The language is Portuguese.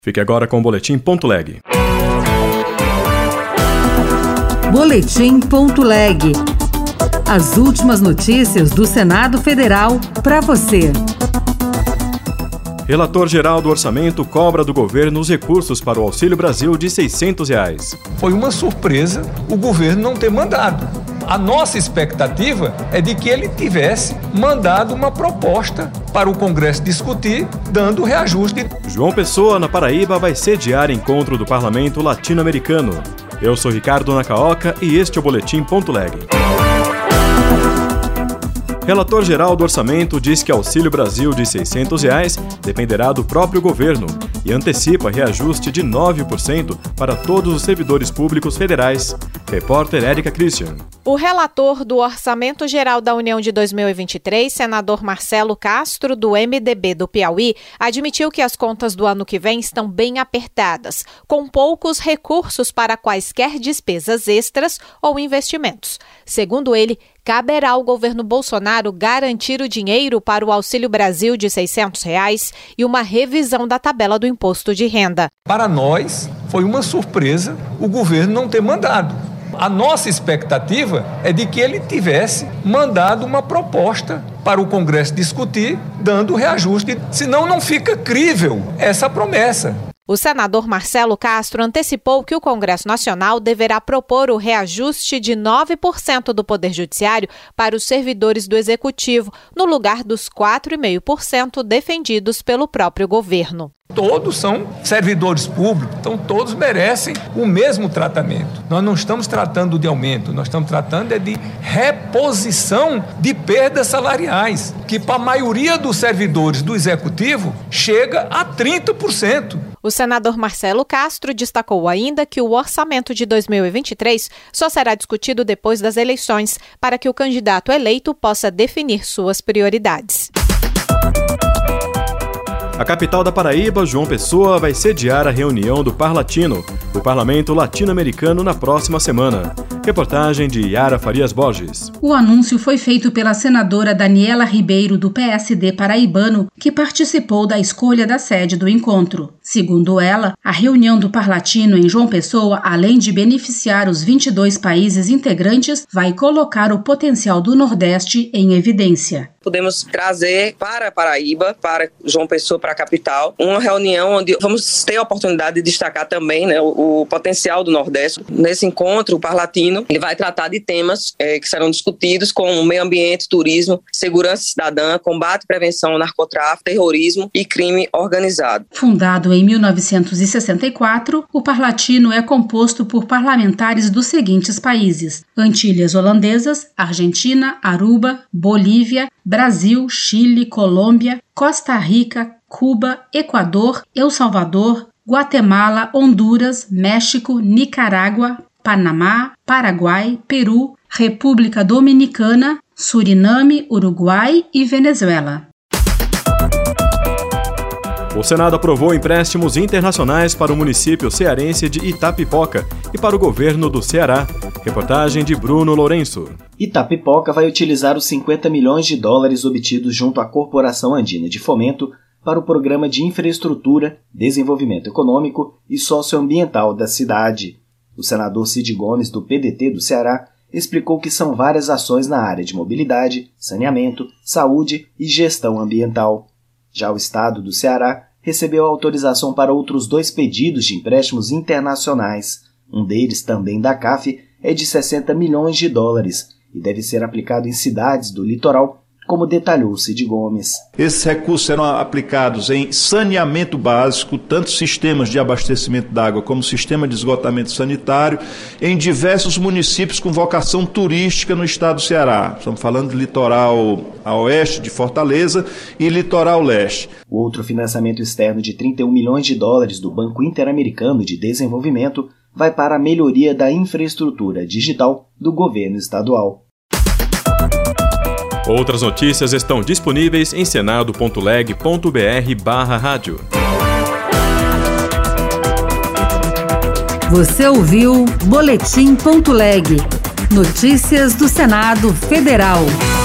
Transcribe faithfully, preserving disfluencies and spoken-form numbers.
Fique agora com o Boletim Ponto Leg. Boletim Ponto Leg. As últimas notícias do Senado Federal para você. Relator-geral do Orçamento cobra do governo os recursos para o Auxílio Brasil de seiscentos reais. Foi uma surpresa o governo não ter mandado. A nossa expectativa é de que ele tivesse mandado uma proposta para o Congresso discutir, dando reajuste. João Pessoa, na Paraíba, vai sediar encontro do Parlamento Latino-Americano. Eu sou Ricardo Nacaoca e este é o Boletim Ponto Leg. Relator-geral do Orçamento diz que Auxílio Brasil de seiscentos reais dependerá do próprio governo e antecipa reajuste de nove por cento para todos os servidores públicos federais. Repórter Érica Christian. O relator do Orçamento Geral da União de dois mil e vinte e três, senador Marcelo Castro, do M D B do Piauí, admitiu que as contas do ano que vem estão bem apertadas, com poucos recursos para quaisquer despesas extras ou investimentos. Segundo ele, caberá ao governo Bolsonaro garantir o dinheiro para o Auxílio Brasil de seiscentos reais e uma revisão da tabela do imposto de renda. Para nós, foi uma surpresa o governo não ter mandado. A nossa expectativa é de que ele tivesse mandado uma proposta para o Congresso discutir, dando reajuste, senão não fica crível essa promessa. O senador Marcelo Castro antecipou que o Congresso Nacional deverá propor o reajuste de nove por cento do Poder Judiciário para os servidores do Executivo, no lugar dos quatro vírgula cinco por cento defendidos pelo próprio governo. Todos são servidores públicos, então todos merecem o mesmo tratamento. Nós não estamos tratando de aumento, nós estamos tratando é de reposição de perdas salariais, que para a maioria dos servidores do Executivo chega a trinta por cento. O senador Marcelo Castro destacou ainda que o orçamento de dois mil e vinte e três só será discutido depois das eleições, para que o candidato eleito possa definir suas prioridades. A capital da Paraíba, João Pessoa, vai sediar a reunião do Parlatino, do Parlamento Latino-Americano, na próxima semana. Reportagem de Yara Farias Borges. O anúncio foi feito pela senadora Daniela Ribeiro, do P S D paraibano, que participou da escolha da sede do encontro. Segundo ela, a reunião do Parlatino em João Pessoa, além de beneficiar os vinte e dois países integrantes, vai colocar o potencial do Nordeste em evidência. Podemos trazer para a Paraíba, para João Pessoa, para a capital, uma reunião onde vamos ter a oportunidade de destacar também, né, o, o potencial do Nordeste. Nesse encontro, o Parlatino ele vai tratar de temas é, que serão discutidos como meio ambiente, turismo, segurança cidadã, combate e prevenção ao narcotráfico, terrorismo e crime organizado. Fundado em mil novecentos e sessenta e quatro, o Parlatino é composto por parlamentares dos seguintes países: Antilhas Holandesas, Argentina, Aruba, Bolívia, Brasil, Chile, Colômbia, Costa Rica, Cuba, Equador, El Salvador, Guatemala, Honduras, México, Nicarágua, Panamá, Paraguai, Peru, República Dominicana, Suriname, Uruguai e Venezuela. O Senado aprovou empréstimos internacionais para o município cearense de Itapipoca e para o governo do Ceará. Reportagem de Bruno Lourenço. Itapipoca vai utilizar os cinquenta milhões de dólares obtidos junto à Corporação Andina de Fomento para o Programa de Infraestrutura, Desenvolvimento Econômico e Socioambiental da cidade. O senador Cid Gomes, do P D T do Ceará, explicou que são várias ações na área de mobilidade, saneamento, saúde e gestão ambiental. Já o Estado do Ceará recebeu autorização para outros dois pedidos de empréstimos internacionais. Um deles, também da C A F, é de sessenta milhões de dólares e deve ser aplicado em cidades do litoral, como detalhou Cid Gomes. Esses recursos serão aplicados em saneamento básico, tanto sistemas de abastecimento d'água como sistema de esgotamento sanitário, em diversos municípios com vocação turística no estado do Ceará. Estamos falando de litoral a oeste de Fortaleza e litoral leste. O outro financiamento externo de trinta e um milhões de dólares do Banco Interamericano de Desenvolvimento vai para a melhoria da infraestrutura digital do governo estadual. Outras notícias estão disponíveis em senado ponto leg ponto br barra rádio. Você ouviu Boletim Ponto Leg. Notícias do Senado Federal.